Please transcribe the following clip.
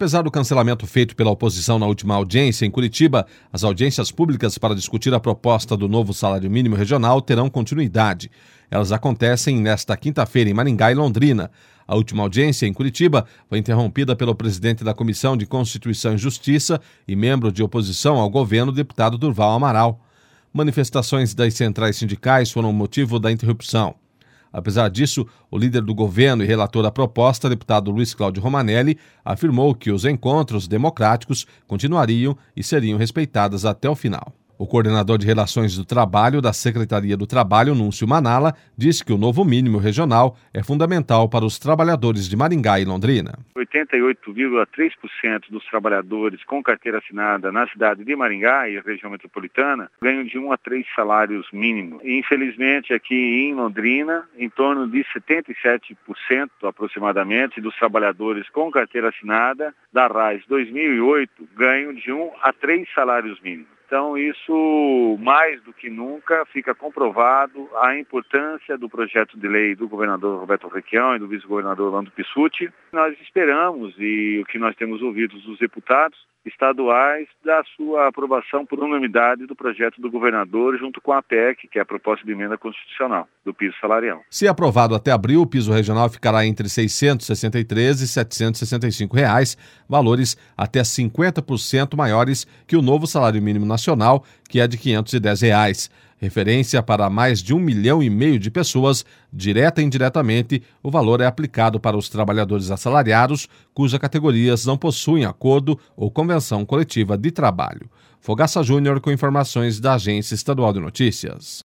Apesar do cancelamento feito pela oposição na última audiência em Curitiba, as audiências públicas para discutir a proposta do novo salário mínimo regional terão continuidade. Elas acontecem nesta quinta-feira em Maringá e Londrina. A última audiência em Curitiba foi interrompida pelo presidente da Comissão de Constituição e Justiça e membro de oposição ao governo, deputado Durval Amaral. Manifestações das centrais sindicais foram o motivo da interrupção. Apesar disso, o líder do governo e relator da proposta, deputado Luiz Cláudio Romanelli, afirmou que os encontros democráticos continuariam e seriam respeitados até o final. O coordenador de Relações do Trabalho da Secretaria do Trabalho, Núncio Manala, disse que o novo mínimo regional é fundamental para os trabalhadores de Maringá e Londrina. 88,3% dos trabalhadores com carteira assinada na cidade de Maringá e região metropolitana ganham de 1 a 3 salários mínimos. E, infelizmente, aqui em Londrina, em torno de 77% aproximadamente dos trabalhadores com carteira assinada da RAIS 2008 ganham de 1 a 3 salários mínimos. Então, isso, mais do que nunca, fica comprovado a importância do projeto de lei do governador Roberto Requião e do vice-governador Orlando Pissutti. Nós esperamos, e o que nós temos ouvido dos deputados estaduais, da sua aprovação por unanimidade do projeto do governador junto com a PEC, que é a proposta de emenda constitucional do piso salarial. Se aprovado até abril, o piso regional ficará entre R$ 663 e R$ 765, valores até 50% maiores que o novo salário mínimo nacional, que é de R$ 510. Referência para mais de 1,5 milhão de pessoas, direta e indiretamente, o valor é aplicado para os trabalhadores assalariados, cujas categorias não possuem acordo ou convenção coletiva de trabalho. Fogaça Júnior com informações da Agência Estadual de Notícias.